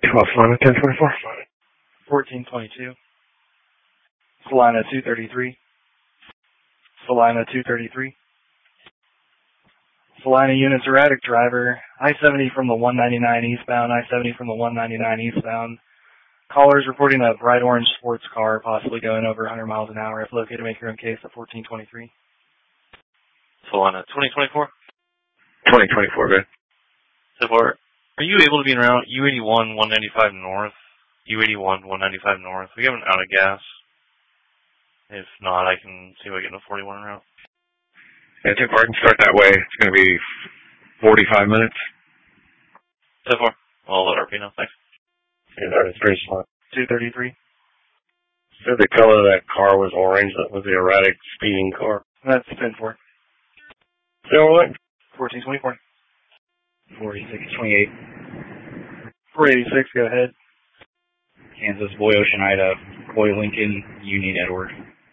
Salina 1024. 1422. Salina 233. Salina 233. Salina units erratic driver. I-70 from the 199 eastbound. I-70 from the 199 eastbound. Callers reporting a bright orange sports car possibly going over 100 miles an hour. If located, make your own case at 1423. Salina 2024. 2024, good. So far, are you able to be in route U81 195 north? U81 195 north. We have an out of gas. If not, I can see if I get a 41 route. Yeah, too far. I can start that way. It's going to be 45 minutes. So far. I'll let RP know. Thanks. Yeah, it's pretty slow. 233. Said the color of that car was orange. That was the erratic speeding car. That's 10-4. Silver 1424. 4628. 486, go ahead. Kansas, Boy Ocean, Ida, Boy Lincoln, Union, Edward.